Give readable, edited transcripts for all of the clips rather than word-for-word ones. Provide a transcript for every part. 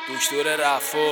دکتر رفو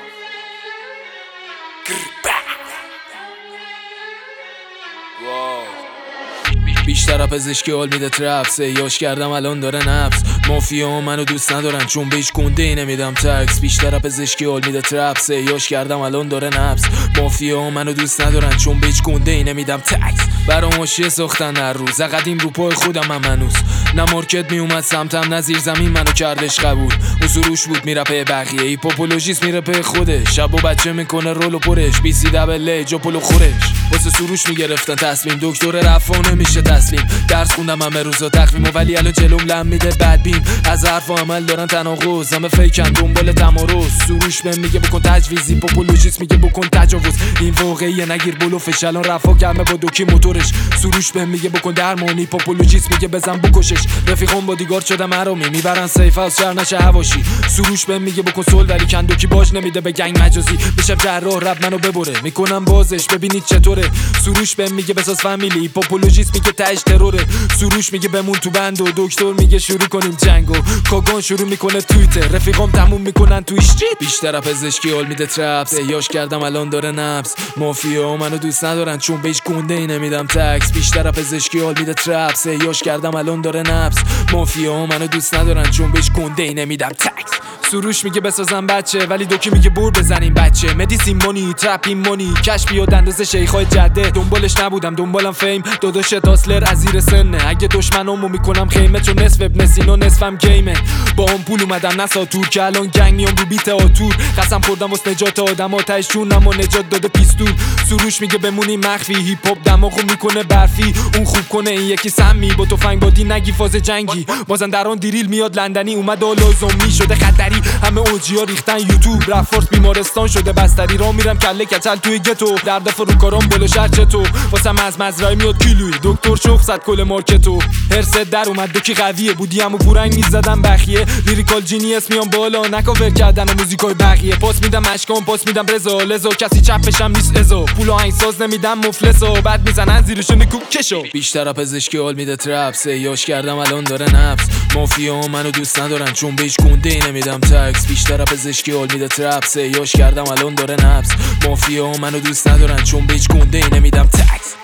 بیشتر پزشکی حال میده ترپس یاش کردم الان داره نفس مافیا منو دوست ندارن چون به هیچ گنده نمیدم تکس. بیشتر پزشکی حال میده ترپس یاش کردم الان داره نفس مافیا منو دوست ندارن چون به هیچ گنده نمیدم تکس. برام حاشیه ساختن هر روز قدیم رو پای خودم هم هنوز نه مارکت میومد سمتم نه زیر زمین منو کردش قبول. اون سروش بود میره پی بقیه هیپوپولوژیست میره پی خودش شب و بچه میکنه رول و پرش بی سی دبل جاپولو خورش واسه سروش میگرفتن تصمیم. دکتر رفا نمیشه تسلیم. درس خوندم همه روزا تقویم و ولی الان جلوم لم میده بدبین. از حرف و عمل دارن تناقض همه فیکن دنبال تمارض. سروش بهم میگه بکن تجویز هیپوپولوژیست میگه بکن تجاوز. این واقعیه نگیر بلوفش الان رفا گرمه با دوکی موتورش. سروش بهم میگه بکن درمانی هیپوپولوژیست میگه بزن بکشش. رفیقام بادیگارد شدم حرامی میبرن سیف از شهر نشه هواشی. سروش بهم میگه بکن سول ولی کندوکی باش نمیده به گنگ مجازی. میشم جراح رب منو ببره میکنم بازش ببینید چطوره. سروش بهم میگه بساز فامیلی هیپوپولوژیست میگه تاج تروره. سروش میگه بمون تو بند و دکتر میگه شروع کنیم جنگو. کاگان شروع میکنه توییتر رفیقام تموم میکنن تو ایشتی. بیشتر پزشکی حال میده ترپس یاش کردم الان داره نفس مافیا منو دوست ندارن چون به هیچ گنده ای نمیدم تکس. بیشتر پزشکی حال میده ترپس یاش کردم الان داره نفس مافیا منو دوست ندارن چون به هیچ گنده ای نمیدم تکس. سروش میگه بسازم بچه ولی دوکی میگه بور بزنیم بچه. مدیسین مونی ترپین مونی کش بیاد اندازه شیخای جده. دنبالش نبودم دنبالم فیم داداش تاسلر از زیر سنه. اگه دشمنامو میکنم خیمه چون نصف ابن سینا نصفم گیمه. با هم پول اومدم نساتور که الان گنگ میام رو بیت آتور. قسم خوردم واسه نجات آدم آتش جونم و نجات داده پیستول. سروش میگه بمونی مخفی هیپ هاپ دماغو میکنه برفی. اون خوب کنه این یکی سمی با تفنگ بادی نگی فاز جنگی. مازندران دیریل میاد لندنی اومد لازمی شده خطری. همه اوجیا ریختن یوتیوب رفورت بیمارستان شده بستری. را میرم کله کچل توی گتو در دفعه رو کارام بالا شرچتو. واسم از مزرعه میاد کیلویی دکتر شخ زد کل مارکتو. هرست در اومد دوکی قویه بودی همو پورنگ میزدم بخیه. لیریکال جینیس میام بالا نکاور کردن و موزیکای بقیه. پاس میدم اشکام پاس میدم رضا لزا کسی چپشم نیست ازا. پول آهنگساز نمیدم مفلسا بعد میزنن زیرش نکو کشو. بیشتر پزشکی حال میده ترپس یاش کردم الان داره نفس مافیا منو دوست ندارن چون به هیچ گنده ای نمیدم تکس. بیشتر پزشکی حال میده ترپس یاش کردم الان داره نفس مافیا منو دوست ندارن چون به هیچ گنده ای نمیدم تکس.